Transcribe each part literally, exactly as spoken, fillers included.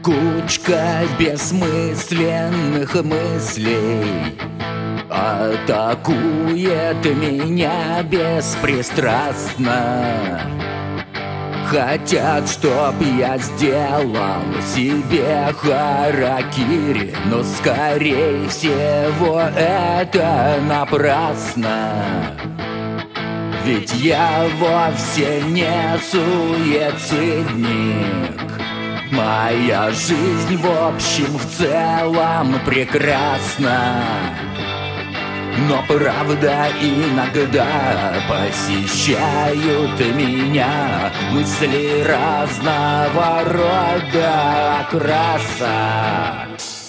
Текучка бессмысленных мыслей атакует меня беспристрастно. Хотят, чтоб я сделал себе харакири, но скорее всего это напрасно. Ведь я вовсе не суицидник. Моя жизнь в общем в целом прекрасна. Но правда иногда посещают меня мысли разного рода окраса.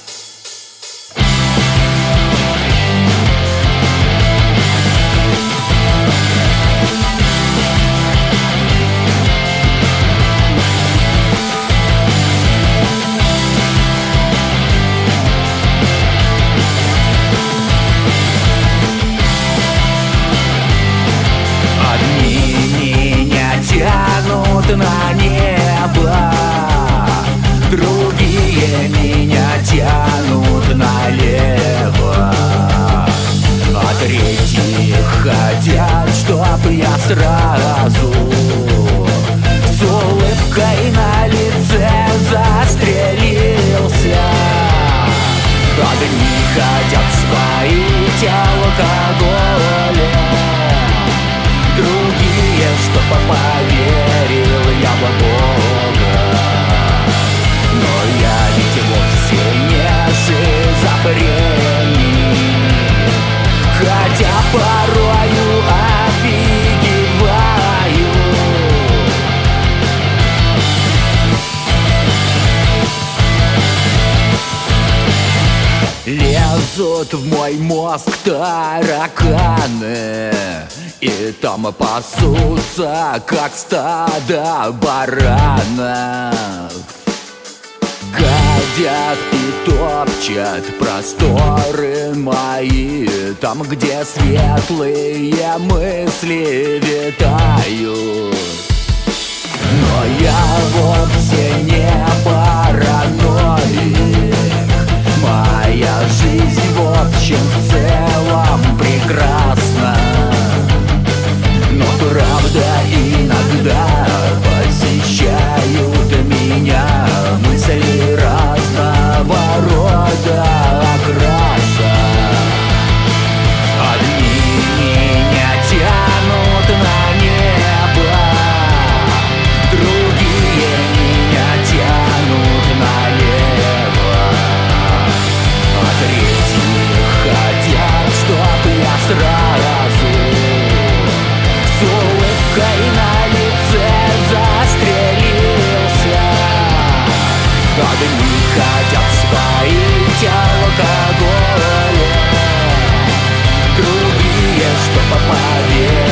Тянут на небо, другие меня тянут налево, а третьи хотят, чтоб я сразу с улыбкой на лице застрелился. Одни хотят споить алкоголем, другие, чтоб поверил я в Бога. Но я ведь вовсе не шизофреник, хотя порою офигеваю. Лезут в мой мозг тараканы и там пасутся, как стадо баранов. Гадят и топчат просторы мои, там, где светлые мысли витают. Но я вовсе не параноик. Моя жизнь в общем в целом прекрасна. Но правда иногда посещают меня мысли разного рода окраса. Одни меня тянут на небо, другие меня тянут налево, а третьи хотят, чтоб я сразу с улыбкой на лице застрелился. Одни хотят споить алкоголем, другие, чтоб поверить